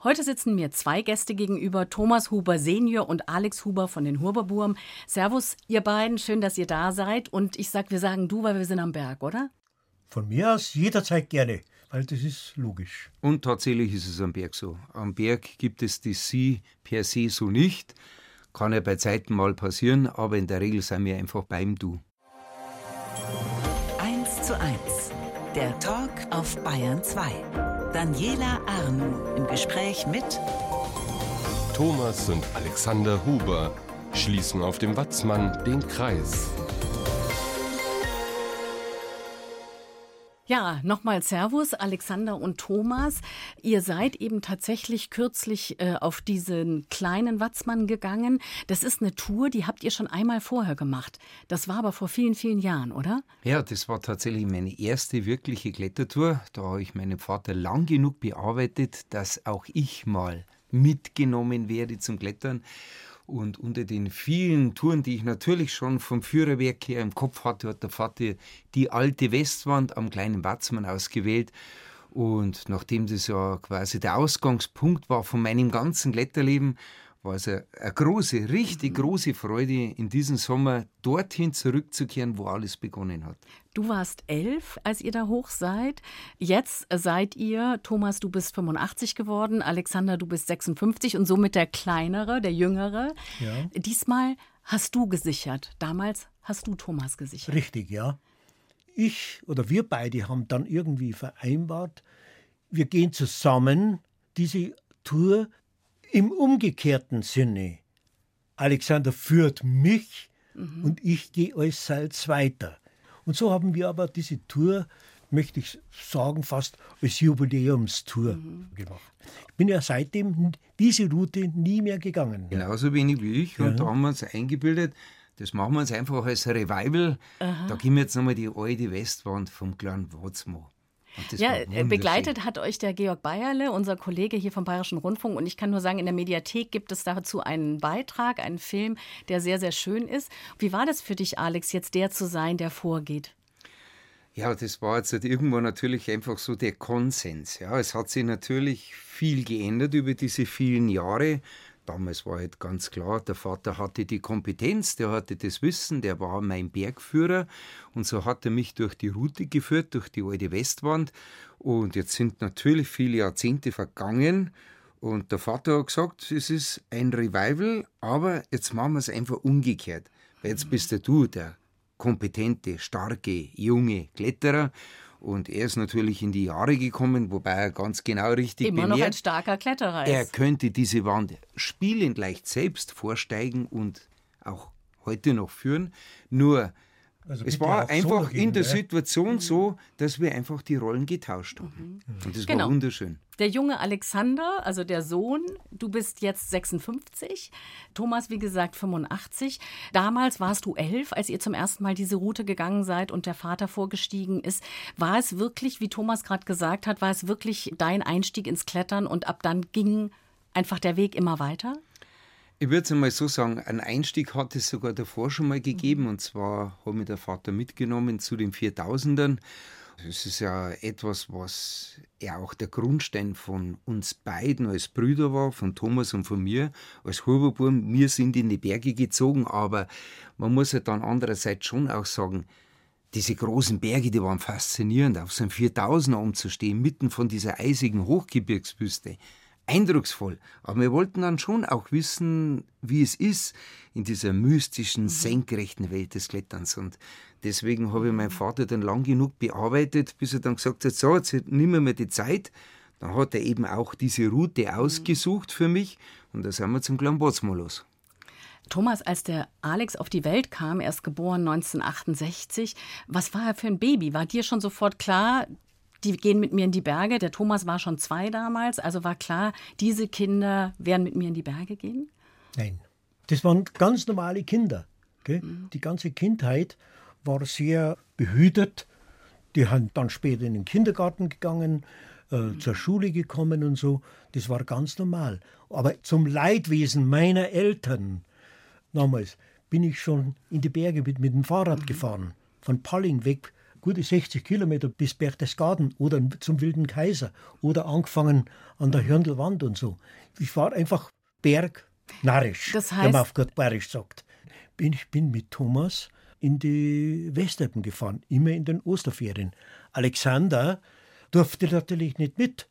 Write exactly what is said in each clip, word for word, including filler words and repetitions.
Heute sitzen mir zwei Gäste gegenüber, Thomas Huber Senior und Alex Huber von den Huber-Buben. Servus, ihr beiden, schön, dass ihr da seid. Und ich sag, wir sagen du, weil wir sind am Berg, oder? Von mir aus jederzeit gerne, weil das ist logisch. Und tatsächlich ist es am Berg so. Am Berg gibt es das Sie per se so nicht. Kann ja bei Zeiten mal passieren, aber in der Regel sind wir einfach beim Du. eins zu eins, der Talk auf Bayern zwei. Daniela Arnoux im Gespräch mit Thomas und Alexander Huber schließen auf dem Watzmann den Kreis. Ja, nochmal Servus, Alexander und Thomas. Ihr seid eben tatsächlich kürzlich äh, auf diesen kleinen Watzmann gegangen. Das ist eine Tour, die habt ihr schon einmal vorher gemacht. Das war aber vor vielen, vielen Jahren, oder? Ja, das war tatsächlich meine erste wirkliche Klettertour. Da habe ich meinen Vater lang genug bearbeitet, dass auch ich mal mitgenommen werde zum Klettern. Und unter den vielen Touren, die ich natürlich schon vom Führerwerk her im Kopf hatte, hat der Vater die alte Westwand am kleinen Watzmann ausgewählt. Und nachdem das ja quasi der Ausgangspunkt war von meinem ganzen Kletterleben, war es eine, eine große, richtig große Freude, in diesem Sommer dorthin zurückzukehren, wo alles begonnen hat. Du warst elf, als ihr da hoch seid. Jetzt seid ihr, Thomas, du bist fünfundachtzig geworden, Alexander, du bist sechsundfünfzig und somit der Kleinere, der Jüngere. Ja. Diesmal hast du gesichert. Damals hast du Thomas gesichert. Richtig, ja. Ich oder wir beide haben dann irgendwie vereinbart, wir gehen zusammen diese Tour im umgekehrten Sinne. Alexander führt mich mhm. und ich gehe als Salz weiter. Und so haben wir aber diese Tour, möchte ich sagen, fast als Jubiläumstour mhm. gemacht. Ich bin ja seitdem diese Route nie mehr gegangen. Genauso wenig wie ich. Und ja. da haben wir uns eingebildet, das machen wir uns einfach als Revival. Aha. Da gehen wir jetzt nochmal die alte Westwand vom kleinen Watzmann. Ja, begleitet hat euch der Georg Bayerle, unser Kollege hier vom Bayerischen Rundfunk. Und ich kann nur sagen, in der Mediathek gibt es dazu einen Beitrag, einen Film, der sehr, sehr schön ist. Wie war das für dich, Alex, jetzt der zu sein, der vorgeht? Ja, das war jetzt halt irgendwo natürlich einfach so der Konsens. Ja, es hat sich natürlich viel geändert über diese vielen Jahre. Damals war halt ganz klar, der Vater hatte die Kompetenz, der hatte das Wissen, der war mein Bergführer und so hat er mich durch die Route geführt, durch die alte Westwand und jetzt sind natürlich viele Jahrzehnte vergangen und der Vater hat gesagt, es ist ein Revival, aber jetzt machen wir es einfach umgekehrt, weil jetzt bist ja du der kompetente, starke, junge Kletterer. Und er ist natürlich in die Jahre gekommen, wobei er ganz genau richtig Immer bemerkt, noch ein starker Kletterer ist. Er könnte diese Wand spielend leicht selbst vorsteigen und auch heute noch führen. Nur, also es war einfach so in der Situation so, dass wir einfach die Rollen getauscht haben. Mhm. Und das genau. war wunderschön. Der junge Alexander, also der Sohn, du bist jetzt sechsundfünfzig, Thomas, wie gesagt, fünfundachtzig. Damals warst du elf, als ihr zum ersten Mal diese Route gegangen seid und der Vater vorgestiegen ist. War es wirklich, wie Thomas gerade gesagt hat, war es wirklich dein Einstieg ins Klettern und ab dann ging einfach der Weg immer weiter? Ich würde es einmal so sagen, einen Einstieg hat es sogar davor schon mal gegeben. Mhm. Und zwar hat mich der Vater mitgenommen zu den viertausendern. Das ist ja etwas, was ja auch der Grundstein von uns beiden als Brüder war, von Thomas und von mir als Huberbuben. Wir sind in die Berge gezogen, aber man muss ja dann andererseits schon auch sagen, diese großen Berge, die waren faszinierend, auf so einem viertausender umzustehen, mitten von dieser eisigen Hochgebirgswüste. Eindrucksvoll, aber wir wollten dann schon auch wissen, wie es ist in dieser mystischen, senkrechten Welt des Kletterns. Und deswegen habe ich meinen Vater dann lang genug bearbeitet, bis er dann gesagt hat, so, jetzt nehmen wir die Zeit. Dann hat er eben auch diese Route ausgesucht für mich und da sind wir zum kleinen Watzmann los. Thomas, als der Alex auf die Welt kam, erst geboren neunzehnhundertachtundsechzig, was war er für ein Baby? War dir schon sofort klar, die gehen mit mir in die Berge? Der Thomas war schon zwei damals, also war klar, diese Kinder werden mit mir in die Berge gehen? Nein, das waren ganz normale Kinder. Gell? Mhm. Die ganze Kindheit war sehr behütet. Die sind dann später in den Kindergarten gegangen, äh, mhm. zur Schule gekommen und so. Das war ganz normal. Aber zum Leidwesen meiner Eltern damals bin ich schon in die Berge mit, mit dem Fahrrad mhm. gefahren. Von Palling weg gute sechzig Kilometer bis Berchtesgaden oder zum Wilden Kaiser oder angefangen an der Hörndelwand und so. Ich war einfach bergnarrisch, das heißt, wenn man auf gut Bayerisch sagt. Ich bin mit Thomas in die Westalpen gefahren, immer in den Osterferien. Alexander durfte natürlich nicht mit,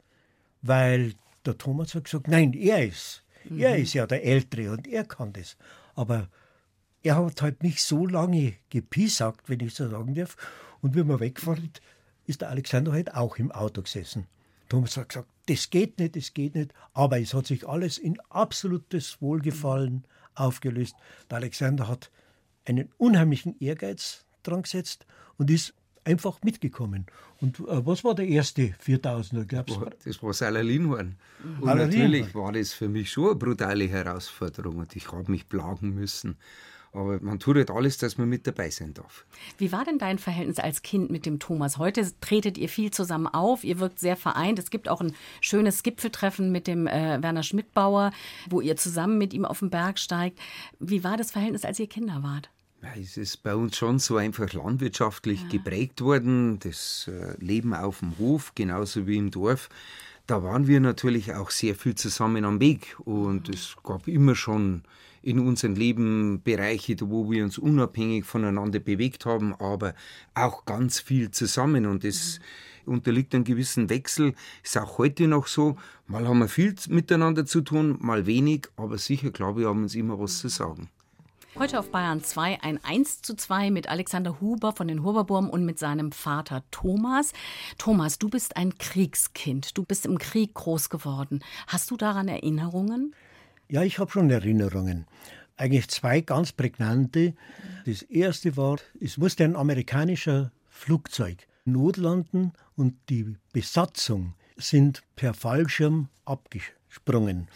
weil der Thomas hat gesagt, nein, er ist. Mhm. Er ist ja der Ältere und er kann das. Aber er hat halt nicht so lange gepiesackt, wenn ich so sagen darf. Und wie wir weggefahren sind, ist der Alexander halt auch im Auto gesessen. Thomas hat gesagt, das geht nicht, das geht nicht. Aber es hat sich alles in absolutes Wohlgefallen aufgelöst. Der Alexander hat einen unheimlichen Ehrgeiz dran gesetzt und ist einfach mitgekommen. Und äh, was war der erste viertausender, glaubst du? Das war Salalinhorn. Und Salalinhorn. Natürlich war das für mich schon eine brutale Herausforderung und ich habe mich plagen müssen. Aber man tut halt alles, dass man mit dabei sein darf. Wie war denn dein Verhältnis als Kind mit dem Thomas? Heute tretet ihr viel zusammen auf, ihr wirkt sehr vereint. Es gibt auch ein schönes Gipfeltreffen mit dem äh, Werner Schmidbauer, wo ihr zusammen mit ihm auf den Berg steigt. Wie war das Verhältnis, als ihr Kinder wart? Ja, es ist bei uns schon so einfach landwirtschaftlich ja. geprägt worden. Das äh, Leben auf dem Hof, genauso wie im Dorf. Da waren wir natürlich auch sehr viel zusammen am Weg. Und mhm. es gab immer schon in unserem Leben Bereiche, wo wir uns unabhängig voneinander bewegt haben, aber auch ganz viel zusammen. Und das mhm. unterliegt einem gewissen Wechsel. Ist auch heute noch so. Mal haben wir viel miteinander zu tun, mal wenig. Aber sicher, glaube ich, haben uns immer was zu sagen. Heute auf Bayern zwei ein eins zu zwei mit Alexander Huber von den Huberburm und mit seinem Vater Thomas. Thomas, du bist ein Kriegskind. Du bist im Krieg groß geworden. Hast du daran Erinnerungen? Ja, ich habe schon Erinnerungen. Eigentlich zwei ganz prägnante. Das erste war, es musste ein amerikanischer Flugzeug notlanden und die Besatzung sind per Fallschirm abgesprungen.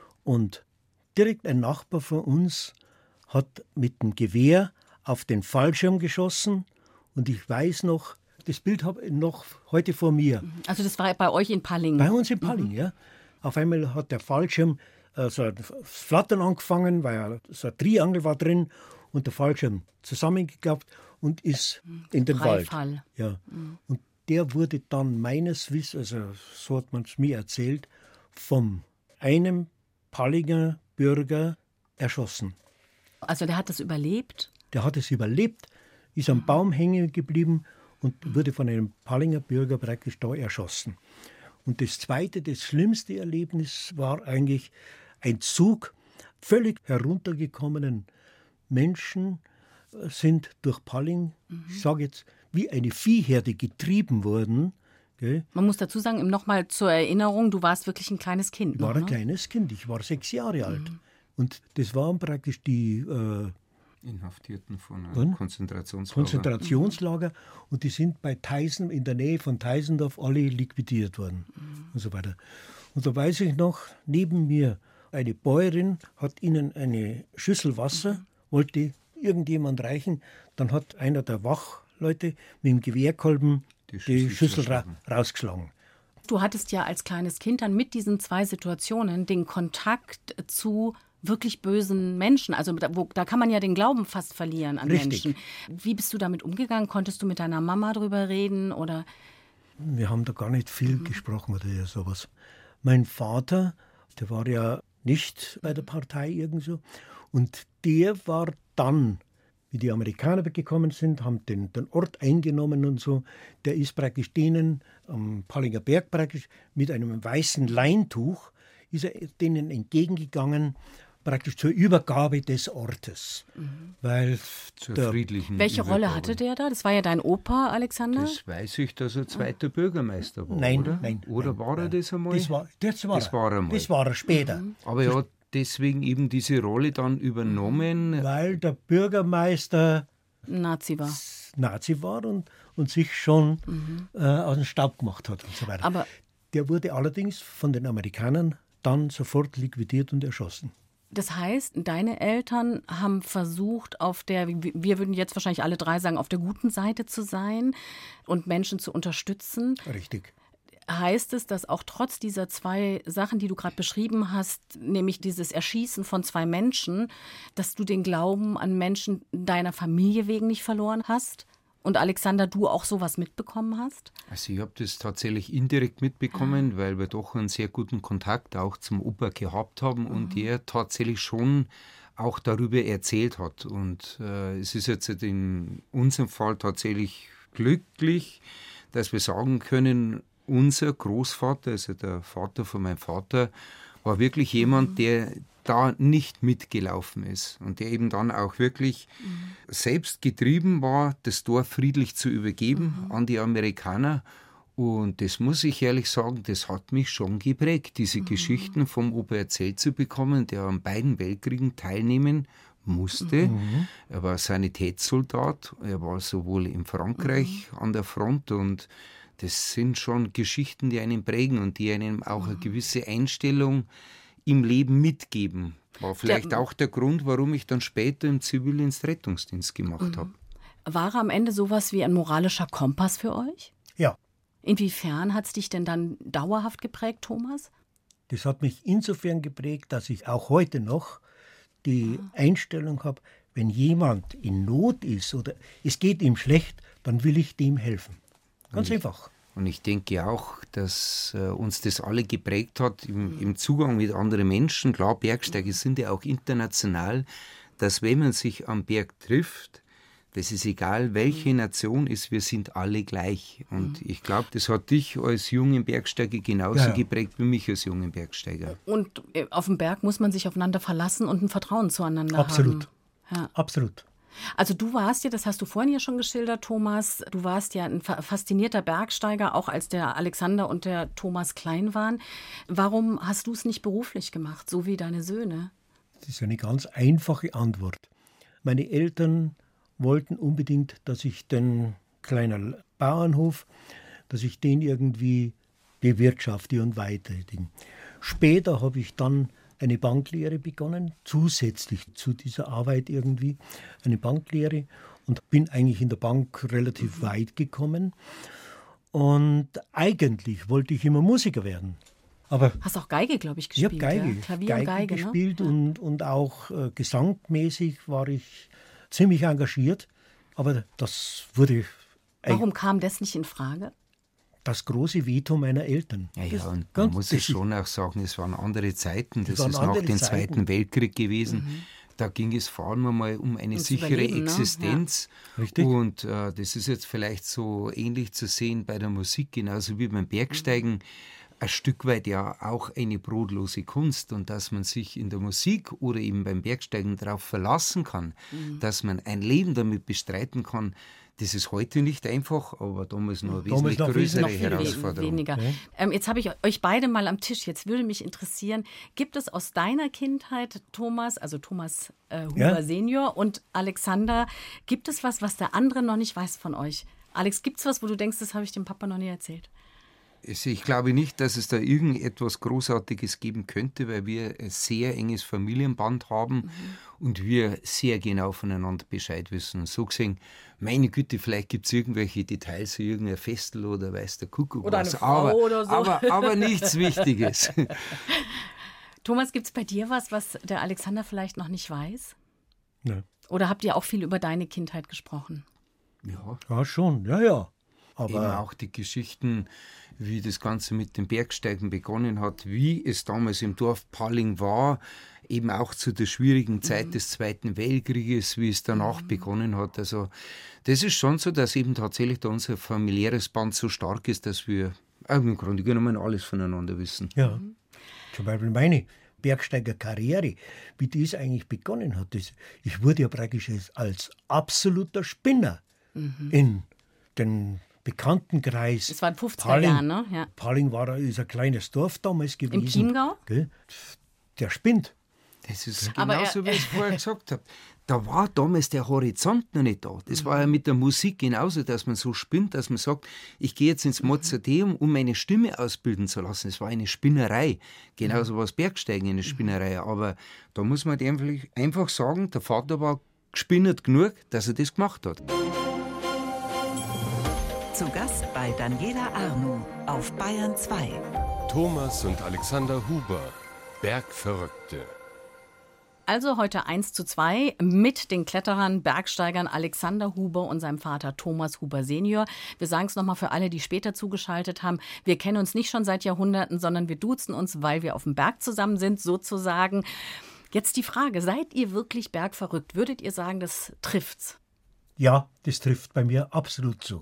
Und direkt ein Nachbar von uns hat mit dem Gewehr auf den Fallschirm geschossen. Und ich weiß noch, das Bild habe ich noch heute vor mir. Also das war bei euch in Palling? Bei uns in Palling, mhm. ja. Auf einmal hat der Fallschirm äh, so das Flattern angefangen, weil so ein Triangel war drin und der Fallschirm zusammengeklappt und ist in den Freifall. Wald. Ja. Mhm. Und der wurde dann meines Wissens, also so hat man es mir erzählt, von einem Pallinger Bürger erschossen. Also der hat das überlebt? Der hat es überlebt, ist am Baum hängen geblieben und wurde von einem Pallinger Bürger praktisch da erschossen. Und das zweite, das schlimmste Erlebnis war eigentlich ein Zug völlig heruntergekommenen Menschen sind durch Palling, mhm. ich sage jetzt, wie eine Viehherde getrieben worden. Gell? Man muss dazu sagen, nochmal zur Erinnerung, du warst wirklich ein kleines Kind. Ich war noch, ein ne? kleines Kind, ich war sechs Jahre alt. Mhm. Und das waren praktisch die äh, Inhaftierten von einem Konzentrationslager. Konzentrationslager. Und die sind bei Teisen, in der Nähe von Teisendorf, alle liquidiert worden. Mhm. Und so weiter. Und da weiß ich noch, neben mir eine Bäuerin hat ihnen eine Schüssel Wasser, mhm. wollte irgendjemand reichen. Dann hat einer der Wachleute mit dem Gewehrkolben die Schüssel, die Schüssel ra- rausgeschlagen. Du hattest ja als kleines Kind dann mit diesen zwei Situationen den Kontakt zu wirklich bösen Menschen. Also da, wo, da kann man ja den Glauben fast verlieren an Richtig. Menschen. Wie bist du damit umgegangen? Konntest du mit deiner Mama drüber reden? Oder? Wir haben da gar nicht viel mhm. gesprochen oder sowas. Mein Vater, der war ja nicht bei der Partei irgendwo. Und der war dann, wie die Amerikaner gekommen sind, haben den, den Ort eingenommen und so, der ist praktisch denen am Pallinger Berg praktisch mit einem weißen Leintuch, ist er denen entgegengegangen, praktisch zur Übergabe des Ortes. Mhm. Weil zur der, friedlichen Welche Übergabe. Rolle hatte der da? Das war ja dein Opa, Alexander? Das weiß ich, dass er zweiter Bürgermeister war, nein, oder? Nein, Oder nein, war er nein. das einmal? Das war, das war, das war er mal. Das war er später. Mhm. Aber er hat deswegen eben diese Rolle dann übernommen. Weil der Bürgermeister Nazi war. Nazi war und, und sich schon mhm. äh, aus dem Staub gemacht hat und so weiter. Aber der wurde allerdings von den Amerikanern dann sofort liquidiert und erschossen. Das heißt, deine Eltern haben versucht, auf der, wir würden jetzt wahrscheinlich alle drei sagen, auf der guten Seite zu sein und Menschen zu unterstützen. Richtig. Heißt es, dass auch trotz dieser zwei Sachen, die du gerade beschrieben hast, nämlich dieses Erschießen von zwei Menschen, dass du den Glauben an Menschen deiner Familie wegen nicht verloren hast? Und Alexander, du auch sowas mitbekommen hast? Also ich habe das tatsächlich indirekt mitbekommen, ah. weil wir doch einen sehr guten Kontakt auch zum Opa gehabt haben mhm. und der tatsächlich schon auch darüber erzählt hat. Und äh, es ist jetzt in unserem Fall tatsächlich glücklich, dass wir sagen können, unser Großvater, also der Vater von meinem Vater, war wirklich jemand, mhm. der da nicht mitgelaufen ist und der eben dann auch wirklich mhm. selbst getrieben war, das Dorf friedlich zu übergeben mhm. an die Amerikaner. Und das muss ich ehrlich sagen, das hat mich schon geprägt, diese mhm. Geschichten vom Opa erzählt zu bekommen, der an beiden Weltkriegen teilnehmen musste. Mhm. Er war Sanitätssoldat, er war sowohl in Frankreich mhm. an der Front und das sind schon Geschichten, die einen prägen und die einem auch mhm. eine gewisse Einstellung im Leben mitgeben. War vielleicht der, auch der Grund, warum ich dann später im Zivildienst Rettungsdienst gemacht mhm. habe. War er am Ende sowas wie ein moralischer Kompass für euch? Ja. Inwiefern hat es dich denn dann dauerhaft geprägt, Thomas? Das hat mich insofern geprägt, dass ich auch heute noch die ah. Einstellung habe, wenn jemand in Not ist oder es geht ihm schlecht, dann will ich dem helfen. Ganz und einfach. Ich, und ich denke auch, dass äh, uns das alle geprägt hat im, im Zugang mit anderen Menschen. Klar, Bergsteiger sind ja auch international, dass wenn man sich am Berg trifft, das ist egal, welche Nation ist, wir sind alle gleich. Und ich glaube, das hat dich als jungen Bergsteiger genauso ja, ja. geprägt wie mich als jungen Bergsteiger. Und auf dem Berg muss man sich aufeinander verlassen und ein Vertrauen zueinander Absolut. haben. Ja. Absolut. Also du warst ja, das hast du vorhin ja schon geschildert, Thomas, du warst ja ein faszinierter Bergsteiger, auch als der Alexander und der Thomas klein waren. Warum hast du es nicht beruflich gemacht, so wie deine Söhne? Das ist eine ganz einfache Antwort. Meine Eltern wollten unbedingt, dass ich den kleinen Bauernhof, dass ich den irgendwie bewirtschafte und weiterhin. Später habe ich dann eine Banklehre begonnen, zusätzlich zu dieser Arbeit irgendwie, eine Banklehre und bin eigentlich in der Bank relativ mhm. weit gekommen. Und eigentlich wollte ich immer Musiker werden. Aber hast auch Geige, glaube ich, gespielt. Ich habe Geige, ja? Klavier Geige, und Geige gespielt ne? und, und auch äh, gesangmäßig war ich ziemlich engagiert. Aber das wurde... Warum kam das nicht in Frage? Das große Veto meiner Eltern. Ja, ja, und man muss es schon auch sagen, es waren andere Zeiten. Das ist nach dem Zeiten. Zweiten Weltkrieg gewesen. Mhm. Da ging es vor allem einmal um eine um sichere Existenz. Ne? Ja. Richtig. Und äh, das ist jetzt vielleicht so ähnlich zu sehen bei der Musik, genauso wie beim Bergsteigen. Mhm. Ein Stück weit ja auch eine brotlose Kunst und dass man sich in der Musik oder eben beim Bergsteigen darauf verlassen kann, mhm. dass man ein Leben damit bestreiten kann, das ist heute nicht einfach, aber damals noch eine wesentlich noch größere noch Herausforderung. Weniger. Ja. Ähm, jetzt habe ich euch beide mal am Tisch. Jetzt würde mich interessieren, gibt es aus deiner Kindheit, Thomas, also Thomas äh, Huber ja? Senior und Alexander, gibt es was, was der andere noch nicht weiß von euch? Alex, gibt es was, wo du denkst, das habe ich dem Papa noch nie erzählt? Ich glaube nicht, dass es da irgendetwas Großartiges geben könnte, weil wir ein sehr enges Familienband haben mhm. und wir sehr genau voneinander Bescheid wissen. So gesehen, meine Güte, vielleicht gibt es irgendwelche Details, wie irgendein Festel oder weiß der Kuckuck oder was. Eine Frau aber, oder so. aber, aber nichts Wichtiges. Thomas, gibt es bei dir was, was der Alexander vielleicht noch nicht weiß? Nein. Oder habt ihr auch viel über deine Kindheit gesprochen? Ja, ja schon, ja, ja. Aber eben auch die Geschichten, wie das Ganze mit dem Bergsteigen begonnen hat, wie es damals im Dorf Palling war, eben auch zu der schwierigen Zeit mhm. des Zweiten Weltkrieges, wie es danach mhm. begonnen hat. Also das ist schon so, dass eben tatsächlich da unser familiäres Band so stark ist, dass wir im Grunde genommen alles voneinander wissen. Ja, mhm. zum Beispiel meine Bergsteigerkarriere, wie das eigentlich begonnen hat. Das, ich wurde ja praktisch als absoluter Spinner mhm. in den Bekanntenkreis. Das war in den fünfziger Jahren, ne? Ja. Palling war ist ein kleines Dorf damals gewesen. Im Chiemgau? Gell? Der spinnt. Das ist genauso, wie ich es vorher gesagt habe. Da war damals der Horizont noch nicht da. Das war ja mit der Musik genauso, dass man so spinnt, dass man sagt, ich gehe jetzt ins Mozarteum, um meine Stimme ausbilden zu lassen. Es war eine Spinnerei. Genauso war das Bergsteigen eine Spinnerei. Aber da muss man einfach sagen, der Vater war gespinnert genug, dass er das gemacht hat. Zu Gast bei Daniela Arnoux auf Bayern zwei. Thomas und Alexander Huber, Bergverrückte. Also heute eins zu zwei mit den Kletterern, Bergsteigern Alexander Huber und seinem Vater Thomas Huber Senior. Wir sagen es nochmal für alle, die später zugeschaltet haben. Wir kennen uns nicht schon seit Jahrhunderten, sondern wir duzen uns, weil wir auf dem Berg zusammen sind, sozusagen. Jetzt die Frage, seid ihr wirklich bergverrückt? Würdet ihr sagen, das trifft's? Ja, das trifft bei mir absolut zu.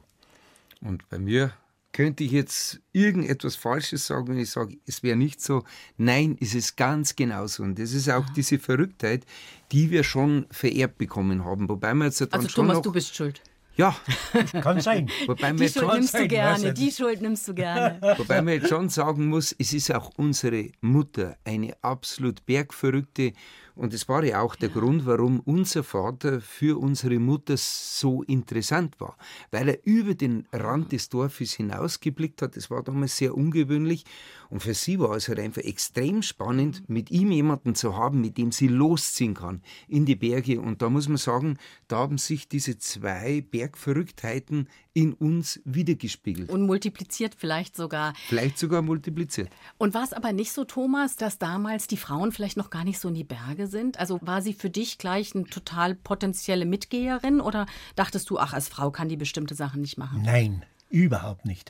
Und bei mir könnte ich jetzt irgendetwas Falsches sagen, wenn ich sage, es wäre nicht so. Nein, es ist ganz genauso. Und das ist auch diese Verrücktheit, die wir schon vererbt bekommen haben. Wobei wir jetzt dann Also schon Thomas, noch, du bist schuld. Ja. Kann sein. Wobei Die wir Schuld schon, nimmst du sein, gerne, weiß die ich. Schuld nimmst du gerne. wobei man jetzt schon sagen muss, es ist auch unsere Mutter eine absolut Bergverrückte. Und das war ja auch der ja. Grund, warum unser Vater für unsere Mutter so interessant war. Weil er über den Rand des Dorfes hinausgeblickt hat. Das war damals sehr ungewöhnlich. Und für sie war es halt einfach extrem spannend, mit ihm jemanden zu haben, mit dem sie losziehen kann in die Berge. Und da muss man sagen, da haben sich diese zwei Bergverrücktheiten in uns wiedergespiegelt. Und multipliziert vielleicht sogar. Vielleicht sogar multipliziert. Und war es aber nicht so, Thomas, dass damals die Frauen vielleicht noch gar nicht so in die Berge sind? Also war sie für dich gleich eine total potenzielle Mitgeherin oder dachtest du, ach, als Frau kann die bestimmte Sachen nicht machen? Nein, überhaupt nicht.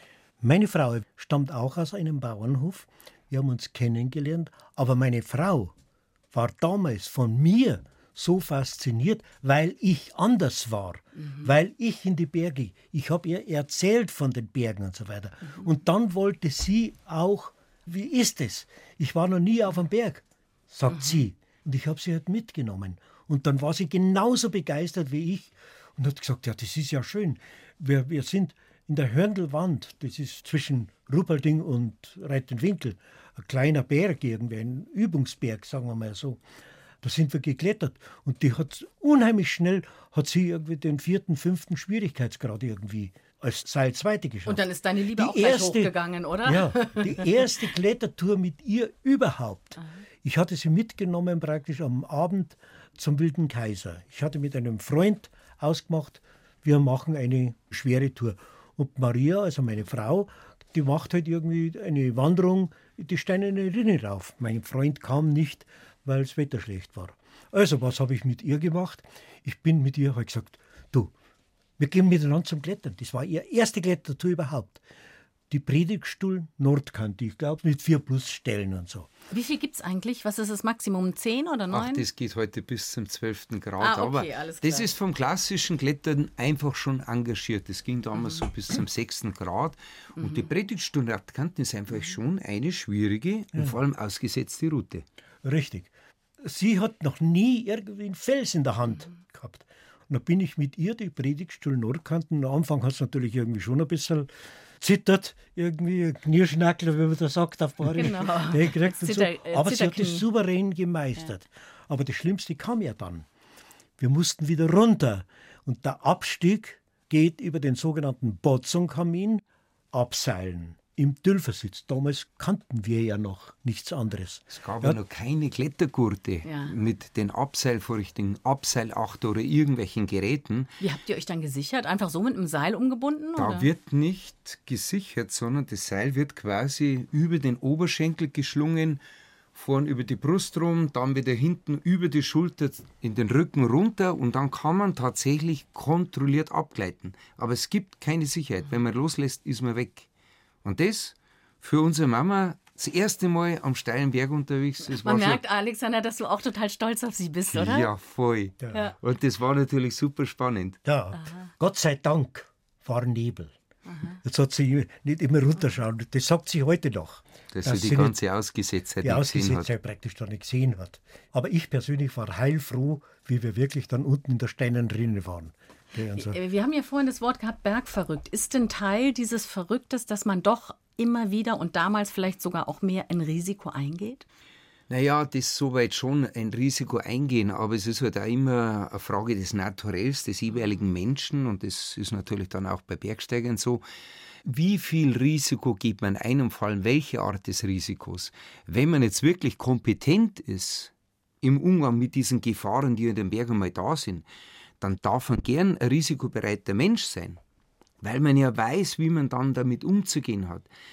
Meine Frau stammt auch aus einem Bauernhof. Wir haben uns kennengelernt. Aber meine Frau war damals von mir so fasziniert, weil ich anders war. Mhm. Weil ich in die Berge, ich habe ihr erzählt von den Bergen und so weiter. Mhm. Und dann wollte sie auch, wie ist es? Ich war noch nie auf einem Berg, sagt mhm. sie. Und ich habe sie halt mitgenommen. Und dann war sie genauso begeistert wie ich und hat gesagt, ja, das ist ja schön. Wir, wir sind in der Hörndelwand, das ist zwischen Ruppalding und Reitenwinkel, ein kleiner Berg irgendwie, ein Übungsberg, sagen wir mal so. Da sind wir geklettert und die hat unheimlich schnell, hat sie irgendwie den vierten, fünften Schwierigkeitsgrad irgendwie als Seilzweite geschafft. Und dann ist deine Liebe die auch gleich erste, hochgegangen, oder? Ja, die erste Klettertour mit ihr überhaupt. Aha. Ich hatte sie mitgenommen praktisch am Abend zum Wilden Kaiser. Ich hatte mit einem Freund ausgemacht, wir machen eine schwere Tour. Und Maria, also meine Frau, die macht halt irgendwie eine Wanderung die Steinerne Rinne rauf. Mein Freund kam nicht, weil das Wetter schlecht war. Also, was habe ich mit ihr gemacht? Ich bin mit ihr, habe gesagt, du, wir gehen miteinander zum Klettern. Das war ihre erste Klettertour überhaupt. Die Predigtstuhl Nordkante, ich glaube, mit vier plus Stellen und so. Wie viel gibt es eigentlich? Was ist das Maximum? Zehn oder neun? Ach, das geht heute bis zum zwölften Grad. Ah, okay, aber alles klar. Das ist vom klassischen Klettern einfach schon engagiert. Das ging damals mhm. so bis zum sechsten Grad. Und mhm. die Predigtstuhl Nordkante ist einfach schon eine schwierige ja. und vor allem ausgesetzte Route. Richtig. Sie hat noch nie irgendwie einen Fels in der Hand mhm. gehabt. Und da bin ich mit ihr die Predigtstuhl Nordkanten. Am Anfang hat es natürlich irgendwie schon ein bisschen zittert, irgendwie Knirschnackler, wie man das sagt auf Bayerisch. Genau. So. Zitter, äh, Aber sie hat das souverän gemeistert. Ja. Aber das Schlimmste kam ja dann. Wir mussten wieder runter. Und der Abstieg geht über den sogenannten Botzungkamin, abseilen. Im Dülfersitz. Damals kannten wir ja noch nichts anderes. Es gab ja ja noch keine Klettergurte ja. mit den Abseilvorrichtungen, Abseilachter oder irgendwelchen Geräten. Wie habt ihr euch dann gesichert? Einfach so mit einem Seil umgebunden? Da oder? wird nicht gesichert, sondern das Seil wird quasi über den Oberschenkel geschlungen, vorn über die Brust rum, dann wieder hinten über die Schulter in den Rücken runter und dann kann man tatsächlich kontrolliert abgleiten. Aber es gibt keine Sicherheit. Wenn man loslässt, ist man weg. Und das für unsere Mama das erste Mal am steilen Berg unterwegs. Das Man war merkt, schon, Alexander, dass du auch total stolz auf sie bist, oder? Ja, voll. Ja. Und das war natürlich super spannend. Ja, Aha. Gott sei Dank war Nebel. Aha. Jetzt hat sie nicht immer runterschauen. Das sagt sie heute noch. Dass, dass sie die ganze nicht, Ausgesetztheit die nicht gesehen hat. Ausgesetztheit praktisch da nicht gesehen hat. Aber ich persönlich war heilfroh, wie wir wirklich dann unten in der Steineren Rinne waren. So. Wir haben ja vorhin das Wort gehabt, bergverrückt. Ist denn Teil dieses Verrücktes, dass man doch immer wieder und damals vielleicht sogar auch mehr ein Risiko eingeht? Naja, das ist soweit schon ein Risiko eingehen, aber es ist halt auch immer eine Frage des Naturells, des jeweiligen Menschen und das ist natürlich dann auch bei Bergsteigern so. Wie viel Risiko geht man ein und vor allem welche Art des Risikos? Wenn man jetzt wirklich kompetent ist im Umgang mit diesen Gefahren, die in den Bergen mal da sind, dann darf man gern ein risikobereiter Mensch sein, weil man ja weiß, wie man dann damit umzugehen hat.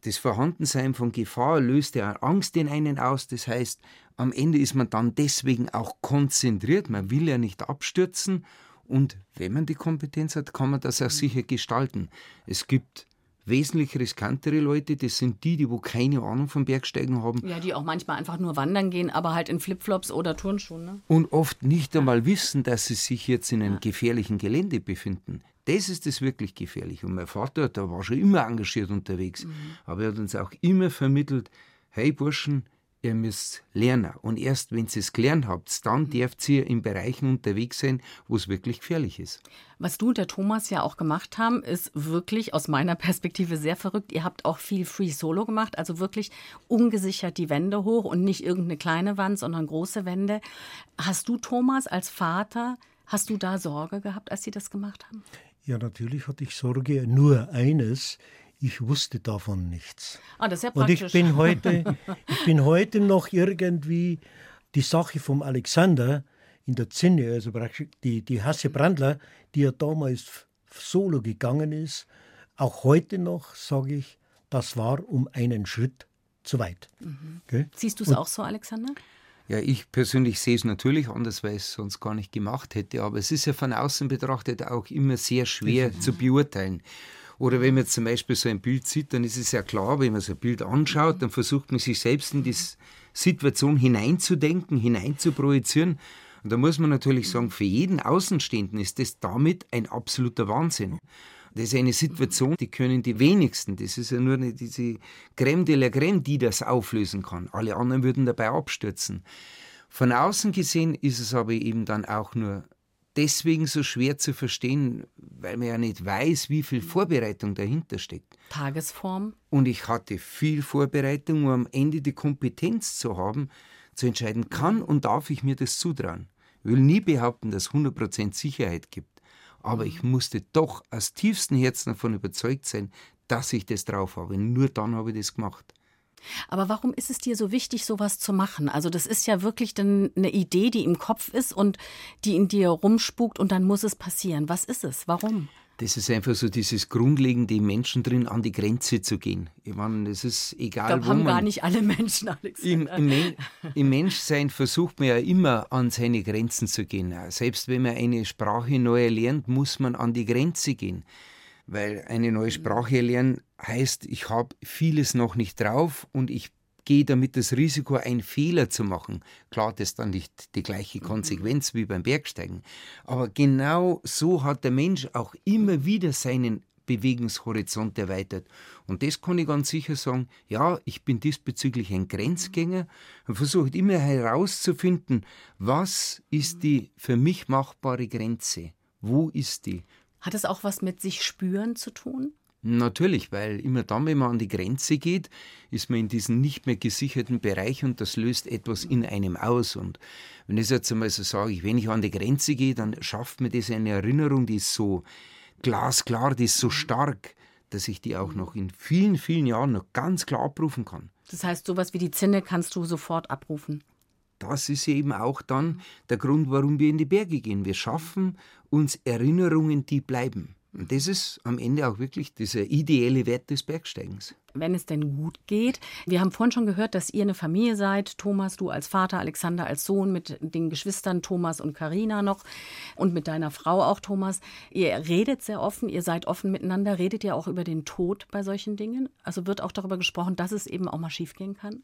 das Vorhandensein von Gefahr löst ja Angst in einen aus. Das heißt, am Ende ist man dann deswegen auch konzentriert. Man will ja nicht abstürzen. Und wenn man die Kompetenz hat, kann man das auch sicher gestalten. Es gibt wesentlich riskantere Leute, das sind die, die wo keine Ahnung vom Bergsteigen haben. Ja, die auch manchmal einfach nur wandern gehen, aber halt in Flipflops oder Turnschuhen. Ne? Und oft nicht einmal wissen, dass sie sich jetzt in einem ja. gefährlichen Gelände befinden. Das ist das wirklich gefährlich. Und mein Vater, der war schon immer engagiert unterwegs. Mhm. Aber er hat uns auch immer vermittelt, hey Burschen, ihr müsst lernen. Und erst wenn ihr es gelernt habt, dann dürft ihr in Bereichen unterwegs sein, wo es wirklich gefährlich ist. Was du und der Thomas ja auch gemacht haben, ist wirklich aus meiner Perspektive sehr verrückt. Ihr habt auch viel Free Solo gemacht, also wirklich ungesichert die Wände hoch und nicht irgendeine kleine Wand, sondern große Wände. Hast du, Thomas, als Vater, hast du da Sorge gehabt, als sie das gemacht haben? Ja, natürlich hatte ich Sorge. Nur eines: Ich wusste davon nichts. Ah, das ist ja praktisch. Und ich bin heute, ich bin heute noch irgendwie die Sache vom Alexander in der Zinne, also praktisch die, die Hasse Brandler, die ja damals solo gegangen ist, auch heute noch sage ich, das war um einen Schritt zu weit. Mhm. Okay? Siehst du es auch so, Alexander? Ja, ich persönlich sehe es natürlich anders, weil ich es sonst gar nicht gemacht hätte. Aber es ist ja von außen betrachtet auch immer sehr schwer zu beurteilen. Oder wenn man jetzt zum Beispiel so ein Bild sieht, dann ist es ja klar, wenn man so ein Bild anschaut, dann versucht man sich selbst in die Situation hineinzudenken, hineinzuprojizieren. Und da muss man natürlich sagen, für jeden Außenstehenden ist das damit ein absoluter Wahnsinn. Das ist eine Situation, die können die wenigsten. Das ist ja nur eine, diese Crème de la Crème, die das auflösen kann. Alle anderen würden dabei abstürzen. Von außen gesehen ist es aber eben dann auch nur deswegen so schwer zu verstehen, weil man ja nicht weiß, wie viel Vorbereitung dahinter steckt. Tagesform. Und ich hatte viel Vorbereitung, um am Ende die Kompetenz zu haben, zu entscheiden, kann und darf ich mir das zutrauen. Ich will nie behaupten, dass es hundert Prozent Sicherheit gibt. Aber ich musste doch aus tiefstem Herzen davon überzeugt sein, dass ich das drauf habe. Nur dann habe ich das gemacht. Aber warum ist es dir so wichtig, sowas zu machen? Also das ist ja wirklich dann eine Idee, die im Kopf ist und die in dir rumspukt und dann muss es passieren. Was ist es? Warum? Das ist einfach so dieses Grundlegende im Menschen drin, an die Grenze zu gehen. Ich meine, das ist egal, ich glaub, wo haben man... gar nicht alle Menschen, Alexander. Im, im, Im Menschsein versucht man ja immer, an seine Grenzen zu gehen. Selbst wenn man eine Sprache neu erlernt, muss man an die Grenze gehen. Weil eine neue Sprache erlernen heißt, ich habe vieles noch nicht drauf und ich gehe damit das Risiko, einen Fehler zu machen. Klar, das ist dann nicht die gleiche Konsequenz wie beim Bergsteigen. Aber genau so hat der Mensch auch immer wieder seinen Bewegungshorizont erweitert. Und das kann ich ganz sicher sagen, ja, ich bin diesbezüglich ein Grenzgänger und versuche immer herauszufinden, was ist die für mich machbare Grenze? Wo ist die? Hat es auch was mit sich spüren zu tun? Natürlich, weil immer dann, wenn man an die Grenze geht, ist man in diesem nicht mehr gesicherten Bereich und das löst etwas in einem aus. Und wenn ich jetzt einmal so sage, wenn ich an die Grenze gehe, dann schafft mir das eine Erinnerung, die ist so glasklar, die ist so stark, dass ich die auch noch in vielen, vielen Jahren noch ganz klar abrufen kann. Das heißt, sowas wie die Zinne kannst du sofort abrufen? Das ist eben auch dann der Grund, warum wir in die Berge gehen. Wir schaffen uns Erinnerungen, die bleiben. Und das ist am Ende auch wirklich dieser ideelle Wert des Bergsteigens. Wenn es denn gut geht. Wir haben vorhin schon gehört, dass ihr eine Familie seid. Thomas, du als Vater, Alexander als Sohn, mit den Geschwistern Thomas und Carina noch und mit deiner Frau auch, Thomas. Ihr redet sehr offen, ihr seid offen miteinander. Redet ihr auch über den Tod bei solchen Dingen? Also wird auch darüber gesprochen, dass es eben auch mal schiefgehen kann?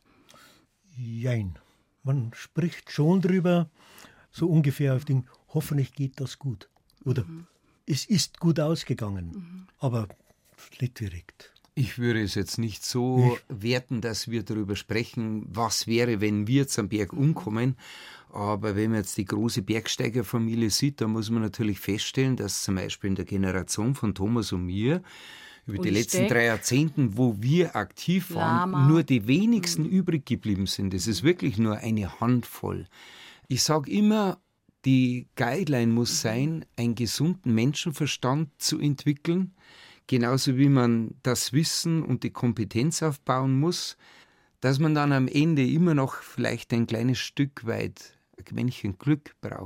Jein. Man spricht schon drüber, so ungefähr auf den, hoffentlich geht das gut. Oder mhm. es ist gut ausgegangen, mhm. aber nicht direkt. Ich würde es jetzt nicht so ich? werten, dass wir darüber sprechen, was wäre, wenn wir jetzt am Berg umkommen. Aber wenn man jetzt die große Bergsteigerfamilie sieht, dann muss man natürlich feststellen, dass zum Beispiel in der Generation von Thomas und mir über und die letzten Steck. drei Jahrzehnten, wo wir aktiv waren, Lama. nur die wenigsten mhm. übrig geblieben sind. Es ist wirklich nur eine Handvoll. Ich sage immer, die Guideline muss sein, einen gesunden Menschenverstand zu entwickeln, genauso wie man das Wissen und die Kompetenz aufbauen muss, dass man dann am Ende immer noch vielleicht ein kleines Stück weit ein Quäntchen Glück braucht.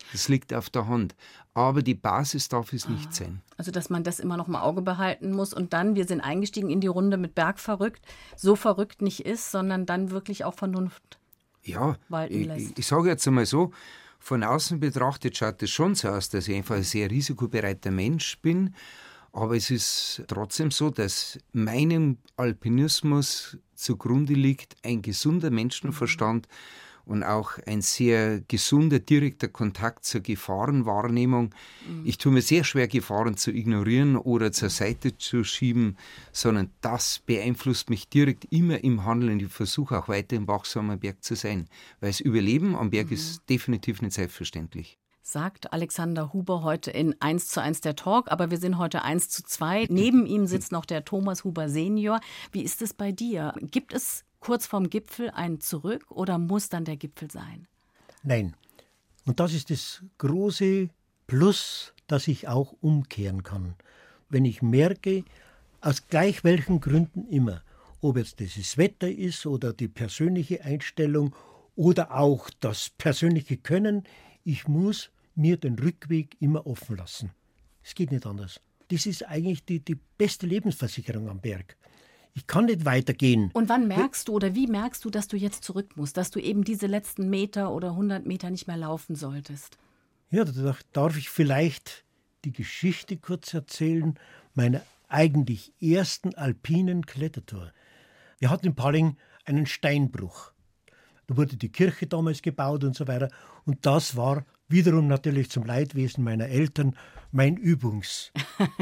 Das liegt auf der Hand. Aber die Basis darf es nicht sein. Also, dass man das immer noch im Auge behalten muss und dann, wir sind eingestiegen in die Runde mit Bergverrückt, so verrückt nicht ist, sondern dann wirklich auch Vernunft Ja, walten ich, lässt. ich, ich sage jetzt einmal so, von außen betrachtet schaut es schon so aus, dass ich einfach ein sehr risikobereiter Mensch bin. Aber es ist trotzdem so, dass meinem Alpinismus zugrunde liegt ein gesunder Menschenverstand und auch ein sehr gesunder, direkter Kontakt zur Gefahrenwahrnehmung. Mhm. Ich tue mir sehr schwer, Gefahren zu ignorieren oder zur Seite zu schieben, sondern das beeinflusst mich direkt immer im Handeln. Ich versuche auch weiterhin wachsam am Berg zu sein, weil das Überleben am Berg mhm. ist definitiv nicht selbstverständlich. Sagt Alexander Huber heute in eins zu eins der Talk, aber wir sind heute eins zu zwei. Neben ihm sitzt noch der Thomas Huber Senior. Wie ist es bei dir? Gibt es kurz vorm Gipfel ein Zurück oder muss dann der Gipfel sein? Nein. Und das ist das große Plus, dass ich auch umkehren kann. Wenn ich merke, aus gleich welchen Gründen immer, ob jetzt das Wetter ist oder die persönliche Einstellung oder auch das persönliche Können, ich muss mir den Rückweg immer offen lassen. Es geht nicht anders. Das ist eigentlich die, die beste Lebensversicherung am Berg. Ich kann nicht weitergehen. Und wann merkst du oder wie merkst du, dass du jetzt zurück musst, dass du eben diese letzten Meter oder hundert Meter nicht mehr laufen solltest? Ja, da darf ich vielleicht die Geschichte kurz erzählen, meiner eigentlich ersten alpinen Klettertour. Wir hatten in Palling einen Steinbruch. Da wurde die Kirche damals gebaut und so weiter. Und das war wiederum natürlich zum Leidwesen meiner Eltern mein Übungs.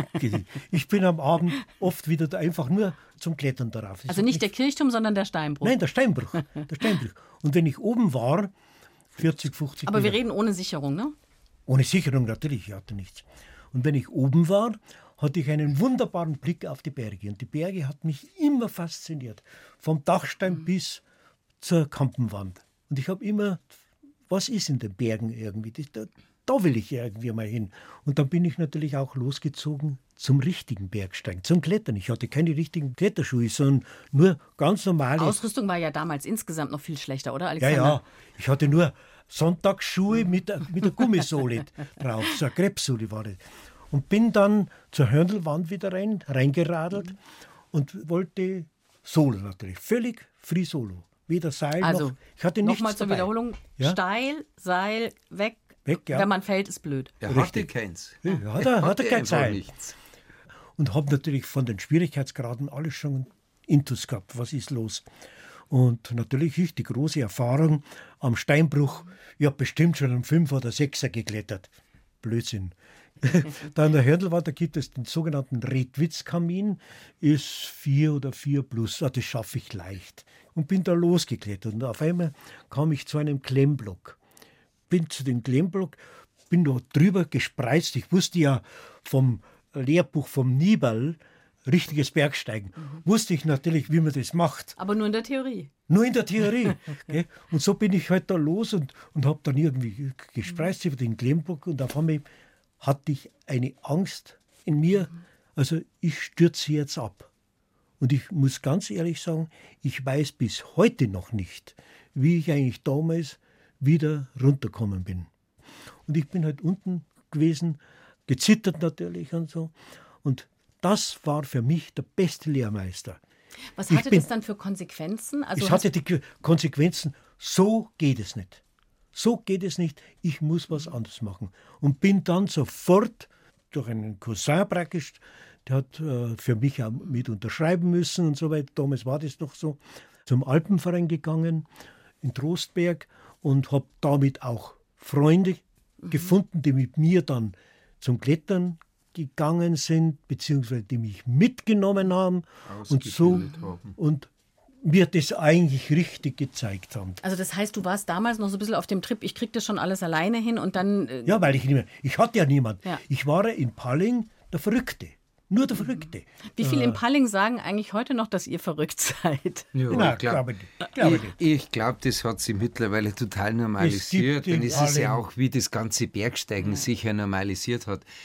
Ich bin am Abend oft wieder einfach nur zum Klettern darauf. Das also nicht der Kirchturm, sondern der Steinbruch. Nein, der Steinbruch. Der Steinbruch. Und wenn ich oben war, vierzig, fünfzig Aber Meter, wir reden ohne Sicherung, ne? Ohne Sicherung natürlich, ich hatte nichts. Und wenn ich oben war, hatte ich einen wunderbaren Blick auf die Berge. Und die Berge hat mich immer fasziniert. Vom Dachstein mhm. bis zur Kampenwand. Und ich habe immer, was ist in den Bergen irgendwie? Das, da, da will ich irgendwie mal hin. Und dann bin ich natürlich auch losgezogen zum richtigen Bergsteigen, zum Klettern. Ich hatte keine richtigen Kletterschuhe, sondern nur ganz normale. Ausrüstung war ja damals insgesamt noch viel schlechter, oder, Alexander? Ja, ja. Ich hatte nur Sonntagsschuhe mit, mit der Gummisohle drauf. So eine Krebssohle war das. Und bin dann zur Hörndelwand wieder rein, reingeradelt und wollte Solo natürlich. Völlig free Solo. Weder Seil also, noch. Ich hatte nichts nochmal zur dabei. Wiederholung: ja? Steil, Seil, weg. weg ja. Wenn man fällt, ist blöd. Er hatte keins. Ja, hat er, hat er kein Seil. Nichts. Und habe natürlich von den Schwierigkeitsgraden alles schon intus gehabt. Was ist los? Und natürlich ich, die große Erfahrung am Steinbruch. Ich habe bestimmt schon einen Fünfer oder Sechser geklettert. Blödsinn. Da in der Hörndelwand, da gibt es den sogenannten Redwitz-Kamin, ist vier oder vier plus, das schaffe ich leicht. Und bin da losgeklettert und auf einmal kam ich zu einem Klemmblock. Bin zu dem Klemmblock, bin da drüber gespreizt. Ich wusste ja vom Lehrbuch vom Nieberl, richtiges Bergsteigen, mhm. wusste ich natürlich, wie man das macht. Aber nur in der Theorie. Nur in der Theorie. Okay? Und so bin ich halt da los und, und habe dann irgendwie gespreizt über den Klemmblock und auf einmal hatte ich eine Angst in mir, also ich stürze jetzt ab. Und ich muss ganz ehrlich sagen, ich weiß bis heute noch nicht, wie ich eigentlich damals wieder runtergekommen bin. Und ich bin halt unten gewesen, gezittert natürlich und so. Und das war für mich der beste Lehrmeister. Was hatte bin, das dann für Konsequenzen? Also es hatte die Konsequenzen, so geht es nicht. So geht es nicht, ich muss was anderes machen. Und bin dann sofort durch einen Cousin praktisch, der hat äh, für mich auch mit unterschreiben müssen und so weiter, damals war das noch so, zum Alpenverein gegangen in Trostberg und habe damit auch Freunde mhm. gefunden, die mit mir dann zum Klettern gegangen sind, beziehungsweise die mich mitgenommen haben und so haben. Und mir das eigentlich richtig gezeigt haben. Also das heißt, du warst damals noch so ein bisschen auf dem Trip, ich krieg das schon alles alleine hin und dann... Äh ja, weil ich nicht mehr, ich hatte ja niemanden. Ja. Ich war in Palling der Verrückte. Nur der Verrückte. Wie viele äh, in Palling sagen eigentlich heute noch, dass ihr verrückt seid? Ja, Nein, ich glaube glaub, glaub ich, ich glaub, das hat sich mittlerweile total normalisiert. Denn es ist ja auch, wie das ganze Bergsteigen ja. sich ja normalisiert hat.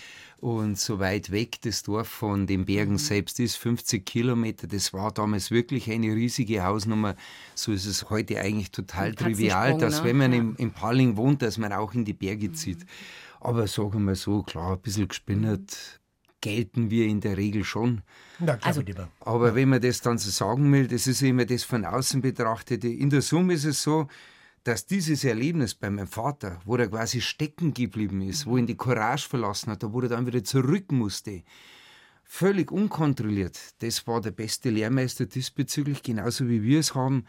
und so weit weg das Dorf von den Bergen selbst ist, fünfzig Kilometer, das war damals wirklich eine riesige Hausnummer. So ist es heute eigentlich total trivial, dass ne? wenn man ja. im, im Paling wohnt, dass man auch in die Berge zieht. Aber sagen wir mal so, klar, ein bisschen gespinnert gelten wir in der Regel schon. Na, Also- ich lieber. Aber ja. wenn man das dann so sagen will, das ist immer das von außen betrachtete. In der Summe ist es so, dass dieses Erlebnis bei meinem Vater, wo er quasi stecken geblieben ist, wo ihn die Courage verlassen hat, wo er dann wieder zurück musste, völlig unkontrolliert, das war der beste Lehrmeister diesbezüglich, genauso wie wir es haben.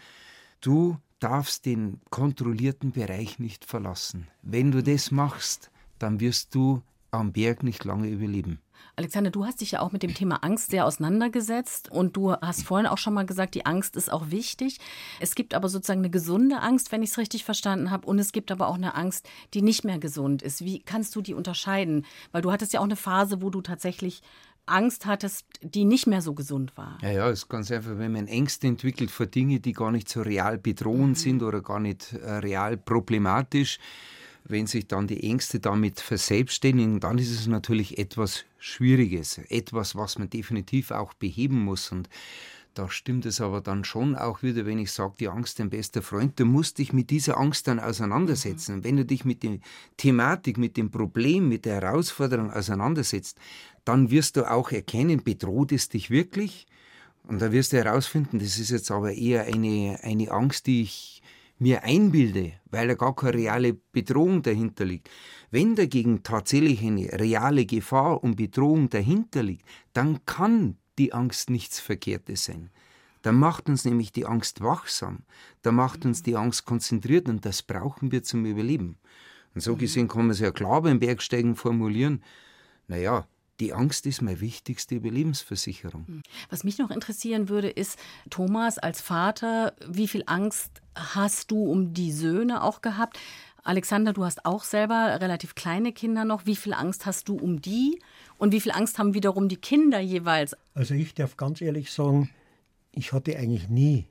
Du darfst den kontrollierten Bereich nicht verlassen. Wenn du das machst, dann wirst du am Berg nicht lange überleben. Alexander, du hast dich ja auch mit dem Thema Angst sehr auseinandergesetzt und du hast vorhin auch schon mal gesagt, die Angst ist auch wichtig. Es gibt aber sozusagen eine gesunde Angst, wenn ich es richtig verstanden habe, und es gibt aber auch eine Angst, die nicht mehr gesund ist. Wie kannst du die unterscheiden? Weil du hattest ja auch eine Phase, wo du tatsächlich Angst hattest, die nicht mehr so gesund war. Ja, ja, es ist ganz einfach, wenn man Ängste entwickelt vor Dingen, die gar nicht so real bedrohend mhm. sind oder gar nicht äh, real problematisch. Wenn sich dann die Ängste damit verselbstständigen, dann ist es natürlich etwas Schwieriges, etwas, was man definitiv auch beheben muss. Und da stimmt es aber dann schon auch wieder, wenn ich sage, die Angst dein bester Freund, du musst dich mit dieser Angst dann auseinandersetzen. Mhm. Wenn du dich mit der Thematik, mit dem Problem, mit der Herausforderung auseinandersetzt, dann wirst du auch erkennen, bedroht es dich wirklich? Und da wirst du herausfinden, das ist jetzt aber eher eine, eine Angst, die ich mir einbilde, weil da gar keine reale Bedrohung dahinter liegt. Wenn dagegen tatsächlich eine reale Gefahr und Bedrohung dahinter liegt, dann kann die Angst nichts Verkehrtes sein. Dann macht uns nämlich die Angst wachsam, dann macht uns die Angst konzentriert und das brauchen wir zum Überleben. Und so gesehen kann man es ja klar beim Bergsteigen formulieren, naja, die Angst ist meine wichtigste Überlebensversicherung. Was mich noch interessieren würde, ist, Thomas, als Vater, wie viel Angst hast du um die Söhne auch gehabt? Alexander, du hast auch selber relativ kleine Kinder noch. Wie viel Angst hast du um die? Und wie viel Angst haben wiederum die Kinder jeweils? Also ich darf ganz ehrlich sagen, ich hatte eigentlich nie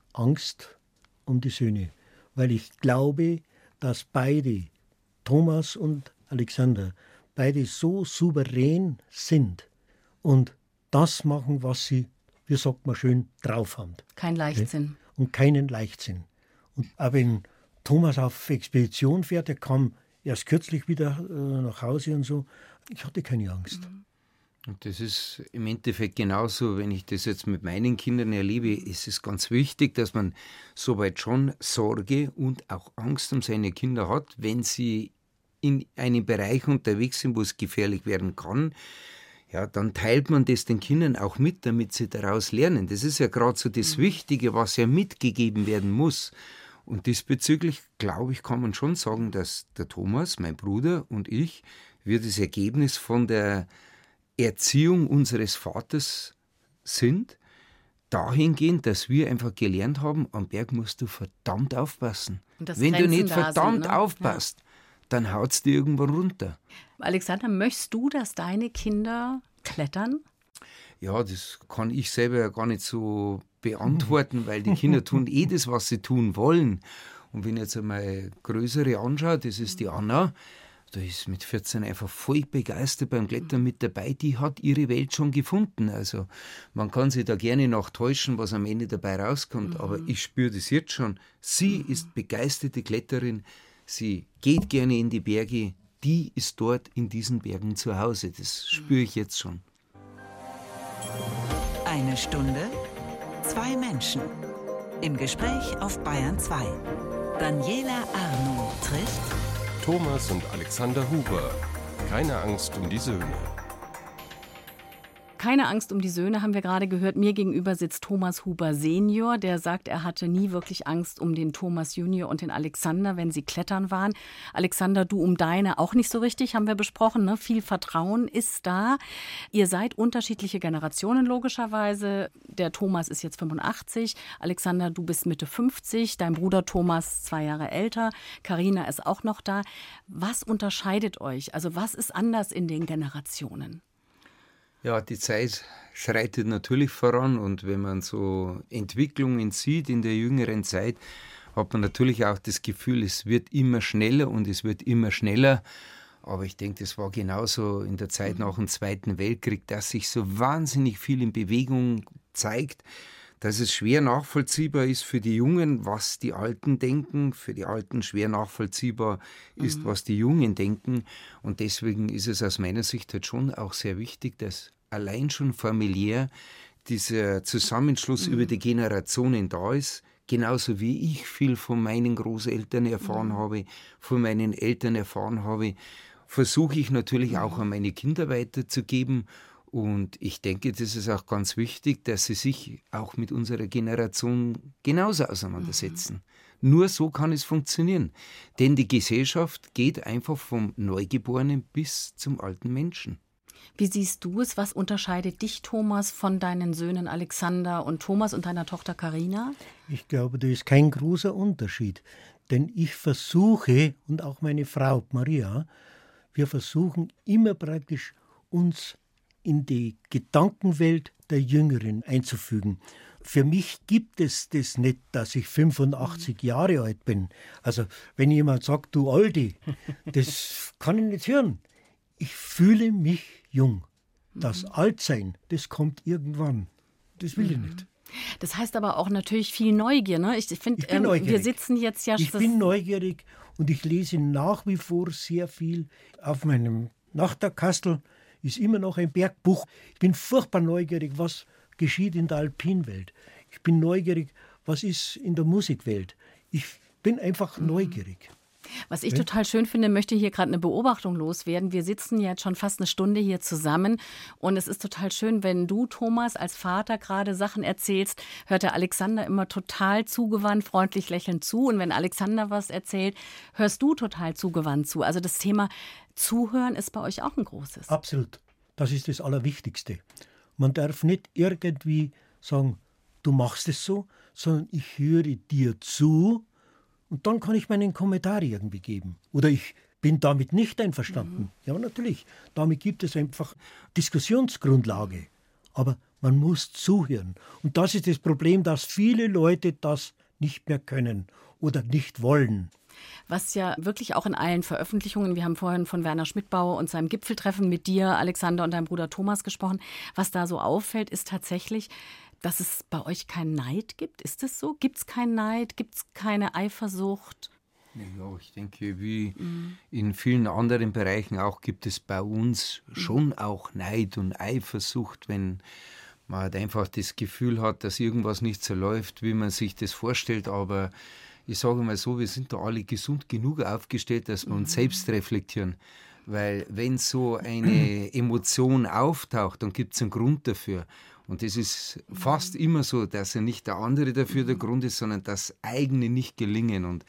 Angst um die Söhne, weil ich glaube, dass beide, Thomas und Alexander, beide so souverän sind und das machen, was sie, wie sagt man schön, drauf haben. Kein Leichtsinn. Und keinen Leichtsinn. Und auch wenn Thomas auf Expedition fährt, er kam erst kürzlich wieder äh, nach Hause und so, ich hatte keine Angst. Und das ist im Endeffekt genauso, wenn ich das jetzt mit meinen Kindern erlebe, ist es ganz wichtig, dass man soweit schon Sorge und auch Angst um seine Kinder hat, wenn sie in einem Bereich unterwegs sind, wo es gefährlich werden kann, ja, dann teilt man das den Kindern auch mit, damit sie daraus lernen. Das ist ja gerade so das Wichtige, was ja mitgegeben werden muss. Und diesbezüglich, glaube ich, kann man schon sagen, dass der Thomas, mein Bruder und ich, wir das Ergebnis von der Erziehung unseres Vaters sind, dahingehend, dass wir einfach gelernt haben, am Berg musst du verdammt aufpassen. Wenn du nicht verdammt sind, ne? aufpasst, ja, dann haut es dir irgendwann runter. Alexander, möchtest du, dass deine Kinder klettern? Ja, das kann ich selber ja gar nicht so beantworten, weil die Kinder tun eh das, was sie tun wollen. Und wenn ich jetzt einmal größere anschaue, das ist die Anna, die ist mit vierzehn einfach voll begeistert beim Klettern mit dabei, die hat ihre Welt schon gefunden. Also man kann sich da gerne noch täuschen, was am Ende dabei rauskommt, mhm. aber ich spüre das jetzt schon. Sie mhm. ist begeisterte Kletterin, sie geht gerne in die Berge, die ist dort in diesen Bergen zu Hause. Das spüre ich jetzt schon. Eine Stunde, zwei Menschen. Im Gespräch auf Bayern zwei. Daniela Arnoux trifft Thomas und Alexander Huber. Keine Angst um die Söhne. Keine Angst um die Söhne, haben wir gerade gehört. Mir gegenüber sitzt Thomas Huber Senior, der sagt, er hatte nie wirklich Angst um den Thomas Junior und den Alexander, wenn sie klettern waren. Alexander, du um deine auch nicht so richtig, haben wir besprochen. Ne? Viel Vertrauen ist da. Ihr seid unterschiedliche Generationen logischerweise. Der Thomas ist jetzt fünfundachtzig, Alexander, du bist Mitte fünfzig, dein Bruder Thomas zwei Jahre älter, Carina ist auch noch da. Was unterscheidet euch? Also was ist anders in den Generationen? Ja, die Zeit schreitet natürlich voran und wenn man so Entwicklungen sieht in der jüngeren Zeit, hat man natürlich auch das Gefühl, es wird immer schneller und es wird immer schneller. Aber ich denke, das war genauso in der Zeit nach dem Zweiten Weltkrieg, dass sich so wahnsinnig viel in Bewegung zeigt, dass es schwer nachvollziehbar ist für die Jungen, was die Alten denken, für die Alten schwer nachvollziehbar ist, mhm. was die Jungen denken. Und deswegen ist es aus meiner Sicht halt schon auch sehr wichtig, dass allein schon familiär dieser Zusammenschluss mhm. über die Generationen da ist, genauso wie ich viel von meinen Großeltern erfahren mhm. habe, von meinen Eltern erfahren habe, versuche ich natürlich mhm. auch an meine Kinder weiterzugeben. Und ich denke, das ist auch ganz wichtig, dass sie sich auch mit unserer Generation genauso auseinandersetzen. Mhm. Nur so kann es funktionieren. Denn die Gesellschaft geht einfach vom Neugeborenen bis zum alten Menschen. Wie siehst du es? Was unterscheidet dich, Thomas, von deinen Söhnen Alexander und Thomas und deiner Tochter Carina? Ich glaube, da ist kein großer Unterschied. Denn ich versuche, und auch meine Frau Maria, wir versuchen immer praktisch uns in die Gedankenwelt der Jüngeren einzufügen. Für mich gibt es das nicht, dass ich fünfundachtzig Jahre alt bin. Also wenn jemand sagt, du Aldi, das kann ich nicht hören. Ich fühle mich jung. Das Altsein, das kommt irgendwann. Das will ich nicht. Das heißt aber auch natürlich viel Neugier. Ne? Ich, ich finde, ähm, wir sitzen jetzt ja... Ich bin neugierig und ich lese nach wie vor sehr viel. Auf meinem Nachterkastel ist immer noch ein Bergbuch. Ich bin furchtbar neugierig, was geschieht in der Alpinwelt. Ich bin neugierig, was ist in der Musikwelt. Ich bin einfach mhm. neugierig. Was ich total schön finde, möchte hier gerade eine Beobachtung loswerden. Wir sitzen jetzt schon fast eine Stunde hier zusammen und es ist total schön, wenn du, Thomas, als Vater gerade Sachen erzählst, hört der Alexander immer total zugewandt, freundlich lächelnd zu und wenn Alexander was erzählt, hörst du total zugewandt zu. Also das Thema Zuhören ist bei euch auch ein großes. Absolut. Das ist das Allerwichtigste. Man darf nicht irgendwie sagen, du machst es so, sondern ich höre dir zu. Und dann kann ich meinen Kommentar irgendwie geben. Oder ich bin damit nicht einverstanden. Mhm. Ja, natürlich. Damit gibt es einfach Diskussionsgrundlage. Aber man muss zuhören. Und das ist das Problem, dass viele Leute das nicht mehr können oder nicht wollen. Was ja wirklich auch in allen Veröffentlichungen, wir haben vorhin von Werner Schmidbauer und seinem Gipfeltreffen mit dir, Alexander, und deinem Bruder Thomas gesprochen, was da so auffällt, ist tatsächlich, dass es bei euch keinen Neid gibt? Ist es so? Gibt es keinen Neid? Gibt es keine Eifersucht? Ja, ich denke, wie mhm. in vielen anderen Bereichen auch gibt es bei uns mhm. schon auch Neid und Eifersucht, wenn man halt einfach das Gefühl hat, dass irgendwas nicht so läuft, wie man sich das vorstellt. Aber ich sage mal so, wir sind da alle gesund genug aufgestellt, dass wir uns mhm. selbst reflektieren. Weil wenn so eine Emotion auftaucht, dann gibt es einen Grund dafür. Und das ist fast immer so, dass ja nicht der andere dafür der Grund ist, sondern das eigene Nicht-Gelingen. Und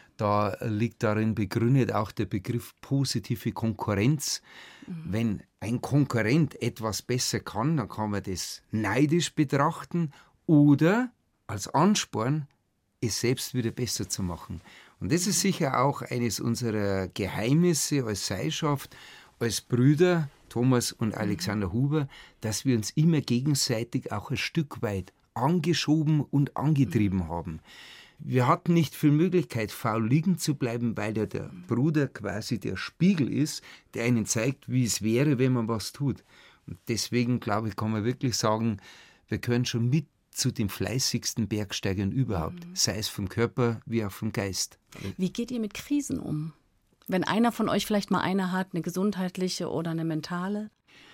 da liegt darin begründet auch der Begriff positive Konkurrenz. Mhm. Wenn ein Konkurrent etwas besser kann, dann kann man das neidisch betrachten oder als Ansporn, es selbst wieder besser zu machen. Und das ist sicher auch eines unserer Geheimnisse als Seilschaft, als Brüder, Thomas und Alexander Huber, dass wir uns immer gegenseitig auch ein Stück weit angeschoben und angetrieben haben. Wir hatten nicht viel Möglichkeit, faul liegen zu bleiben, weil ja der Bruder quasi der Spiegel ist, der einen zeigt, wie es wäre, wenn man was tut. Und deswegen, glaube ich, kann man wirklich sagen, wir können schon mit zu den fleißigsten Bergsteigern überhaupt, mhm. sei es vom Körper wie auch vom Geist. Wie geht ihr mit Krisen um? Wenn einer von euch vielleicht mal eine hat, eine gesundheitliche oder eine mentale?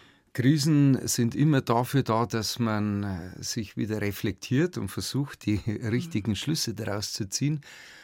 Krisen sind immer dafür da, dass man sich wieder reflektiert und versucht, die richtigen mhm. Schlüsse daraus zu ziehen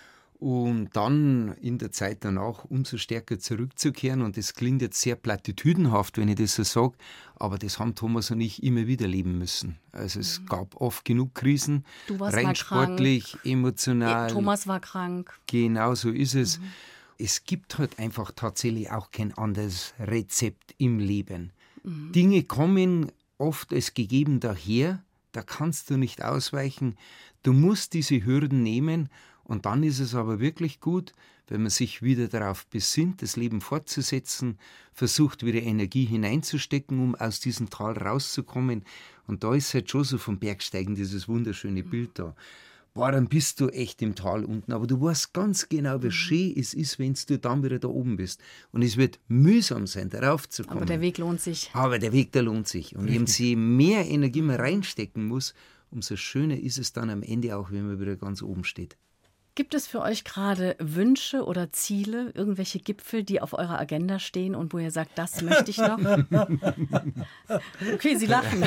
und dann in der Zeit danach umso stärker zurückzukehren. Und das klingt jetzt sehr plattitüdenhaft, wenn ich das so sage, aber das haben Thomas und ich immer wieder leben müssen. Also es mhm. gab oft genug Krisen, du warst rein mal sportlich, krank. emotional. Thomas war krank. Genau so ist es. Mhm. Es gibt halt einfach tatsächlich auch kein anderes Rezept im Leben. Mhm. Dinge kommen oft als gegeben daher, da kannst du nicht ausweichen. Du musst diese Hürden nehmen und dann ist es aber wirklich gut, wenn man sich wieder darauf besinnt, das Leben fortzusetzen, versucht wieder Energie hineinzustecken, um aus diesem Tal rauszukommen. Und da ist halt schon so vom Bergsteigen dieses wunderschöne Bild da. boah, dann bist du echt im Tal unten. Aber du weißt ganz genau, wie schön es ist, wenn du dann wieder da oben bist. Und es wird mühsam sein, darauf zu kommen. Aber der Weg lohnt sich. Aber der Weg, der lohnt sich. Und je mehr Energie man reinstecken muss, umso schöner ist es dann am Ende auch, wenn man wieder ganz oben steht. Gibt es für euch gerade Wünsche oder Ziele, irgendwelche Gipfel, die auf eurer Agenda stehen und wo ihr sagt, das möchte ich noch? Okay, Sie lachen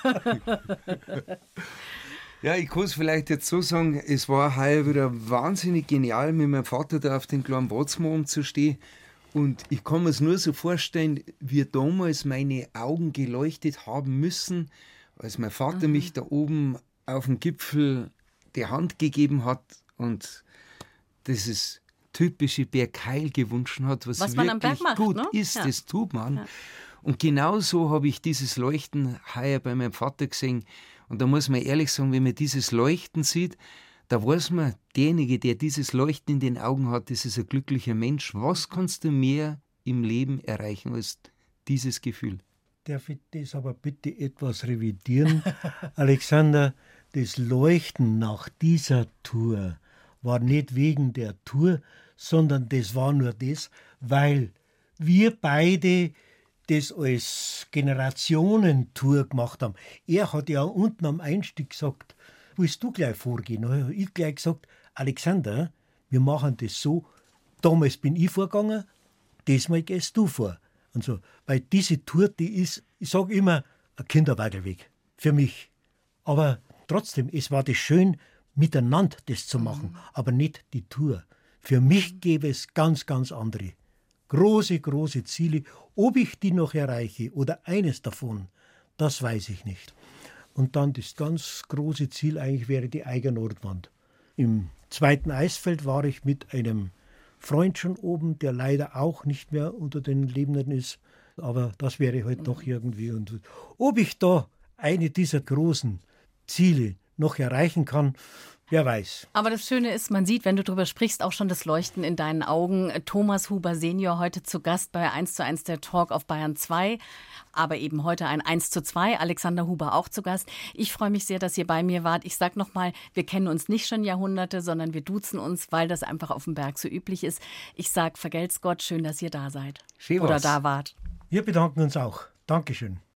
jetzt. Ja, ich kann es vielleicht jetzt so sagen, es war heuer wieder wahnsinnig genial, mit meinem Vater da auf den kleinen Watzmann zu stehen. Und ich kann mir es nur so vorstellen, wie damals meine Augen geleuchtet haben müssen, als mein Vater mhm. mich da oben auf dem Gipfel die Hand gegeben hat und dieses typische Bergheil gewünscht hat, was, was man am Berg wirklich macht, gut ne? ist, ja. das tut man. Ja. Und genauso habe ich dieses Leuchten heuer bei meinem Vater gesehen. Und da muss man ehrlich sagen, wenn man dieses Leuchten sieht, da weiß man, derjenige, der dieses Leuchten in den Augen hat, das ist ein glücklicher Mensch. Was kannst du mehr im Leben erreichen als dieses Gefühl? Darf ich das aber bitte etwas revidieren? Alexander, das Leuchten nach dieser Tour war nicht wegen der Tour, sondern das war nur das, weil wir beide das als Generationentour gemacht haben. Er hat ja unten am Einstieg gesagt, willst du gleich vorgehen? Da habe ich gleich gesagt, Alexander, wir machen das so, damals bin ich vorgegangen, diesmal gehst du vor. Und so, weil diese Tour, die ist, ich sage immer, ein Kinderwagelweg für mich. Aber trotzdem, es war das schön, miteinander das zu machen, mhm. aber nicht die Tour. Für mich gäbe es ganz, ganz andere, große, große Ziele. Ob ich die noch erreiche oder eines davon, das weiß ich nicht. Und dann das ganz große Ziel eigentlich wäre die Eiger-Nordwand. Im zweiten Eisfeld war ich mit einem Freund schon oben, der leider auch nicht mehr unter den Lebenden ist. Aber das wäre halt noch irgendwie. Und ob ich da eine dieser großen Ziele noch erreichen kann, wer weiß. Aber das Schöne ist, man sieht, wenn du darüber sprichst, auch schon das Leuchten in deinen Augen. Thomas Huber Senior heute zu Gast bei eins zu eins der Talk auf Bayern zwei. Aber eben heute ein eins zu zwei. Alexander Huber auch zu Gast. Ich freue mich sehr, dass ihr bei mir wart. Ich sage nochmal, wir kennen uns nicht schon Jahrhunderte, sondern wir duzen uns, weil das einfach auf dem Berg so üblich ist. Ich sage, vergelt's Gott, schön, dass ihr da seid. Schön Oder was. da wart. Wir bedanken uns auch. Dankeschön.